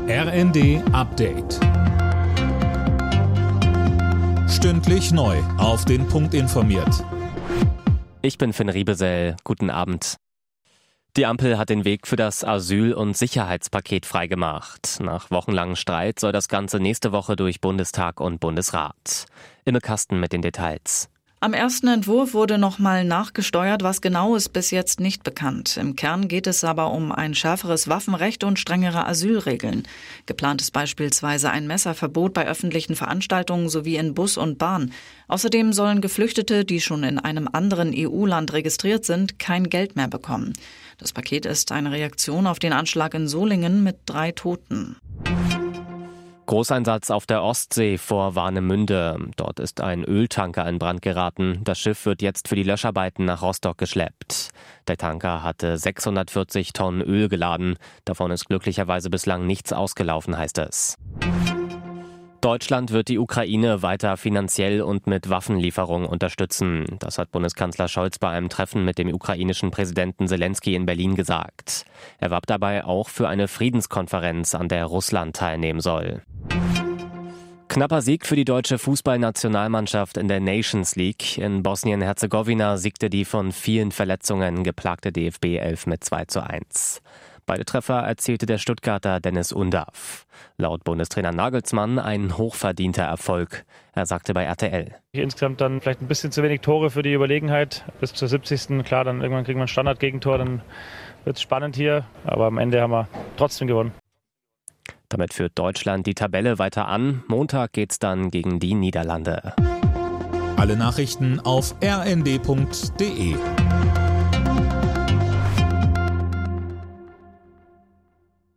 RND Update. Stündlich neu auf den Punkt informiert. Ich bin Finn Riebesell. Guten Abend. Die Ampel hat den Weg für das Asyl- und Sicherheitspaket freigemacht. Nach wochenlangem Streit soll das Ganze nächste Woche durch Bundestag und Bundesrat. Imme Kasten mit den Details. Am ersten Entwurf wurde nochmal nachgesteuert, was genau ist bis jetzt nicht bekannt. Im Kern geht es aber um ein schärferes Waffenrecht und strengere Asylregeln. Geplant ist beispielsweise ein Messerverbot bei öffentlichen Veranstaltungen sowie in Bus und Bahn. Außerdem sollen Geflüchtete, die schon in einem anderen EU-Land registriert sind, kein Geld mehr bekommen. Das Paket ist eine Reaktion auf den Anschlag in Solingen mit 3 Toten. Großeinsatz auf der Ostsee vor Warnemünde. Dort ist ein Öltanker in Brand geraten. Das Schiff wird jetzt für die Löscharbeiten nach Rostock geschleppt. Der Tanker hatte 640 Tonnen Öl geladen. Davon ist glücklicherweise bislang nichts ausgelaufen, heißt es. Deutschland wird die Ukraine weiter finanziell und mit Waffenlieferungen unterstützen. Das hat Bundeskanzler Scholz bei einem Treffen mit dem ukrainischen Präsidenten Zelensky in Berlin gesagt. Er warb dabei auch für eine Friedenskonferenz, an der Russland teilnehmen soll. Knapper Sieg für die deutsche Fußballnationalmannschaft in der Nations League. In Bosnien-Herzegowina siegte die von vielen Verletzungen geplagte DFB 11 mit 2:1. Beide Treffer erzielte der Stuttgarter Dennis Undav. Laut Bundestrainer Nagelsmann ein hochverdienter Erfolg. Er sagte bei RTL: Insgesamt dann vielleicht ein bisschen zu wenig Tore für die Überlegenheit. Bis zur 70. Klar, dann irgendwann kriegen wir ein Standardgegentor, dann wird es spannend hier. Aber am Ende haben wir trotzdem gewonnen. Damit führt Deutschland die Tabelle weiter an. Montag geht's dann gegen die Niederlande. Alle Nachrichten auf rnd.de.